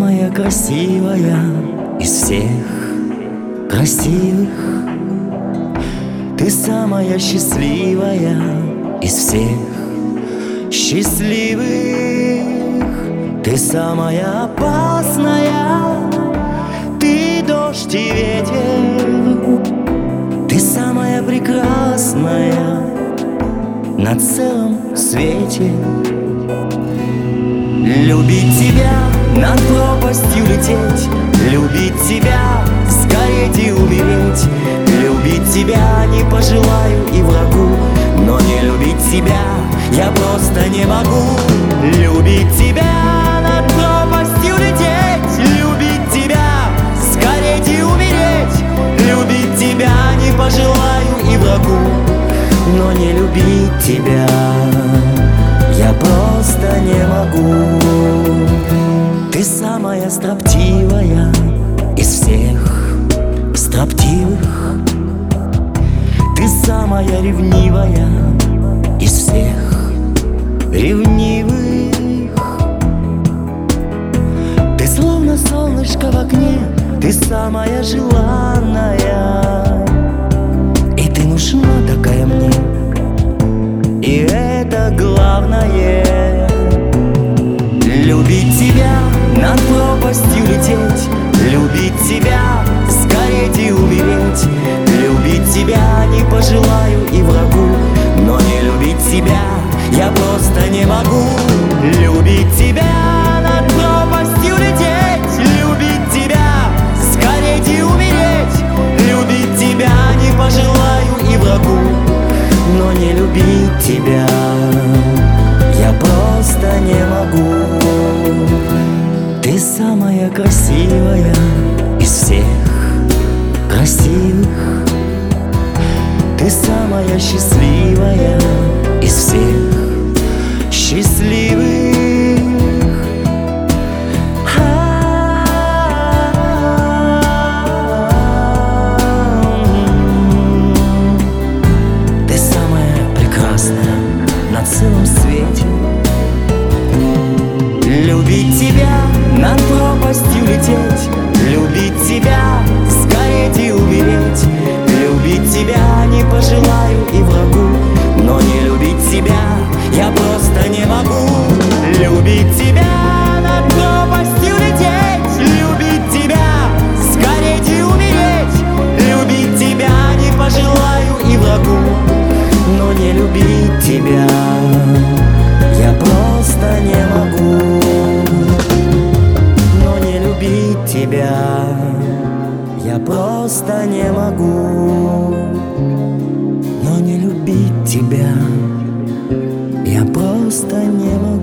самая красивая из всех красивых. Ты самая счастливая из всех счастливых. Ты самая опасная, ты дождь и ветер. Ты самая прекрасная на целом свете. Любить тебя, над пропастью лететь, любить тебя, сгореть и умереть. Любить тебя не пожелаю и врагу, но не любить тебя я просто не могу. Любить тебя, над пропастью лететь, любить тебя, сгореть и умереть. Любить тебя не пожелаю и врагу, но не любить тебя я просто не могу. Ты самая строптивая из всех строптивых. Ты самая ревнивая из всех ревнивых. Ты словно солнышко в окне, ты самая желанная, и ты нужна такая мне, и это главное. Любить тебя, над пропастью лететь, любить тебя, сгореть и умереть. Любить тебя не пожелаю и врагу, но не любить тебя я просто не могу. Любить тебя, над пропастью лететь, любить тебя, сгореть и умереть. Любить тебя не пожелаю и врагу, но не любить тебя я просто не могу. Ты самая красивая из всех красивых. Ты самая счастливая из всех счастливых. Ты самая прекрасная на целом свете. Любить тебя, над пропастью лететь, любить тебя, сгореть и умереть. Любить тебя не пожелаю и врагу, но не любить тебя я просто не могу. Любить тебя, над пропастью лететь, любить тебя, сгореть и умереть. Любить тебя не пожелаю и врагу, но не любить тебя я просто не могу. Но не любить тебя я просто не могу. Но не любить тебя я просто не могу.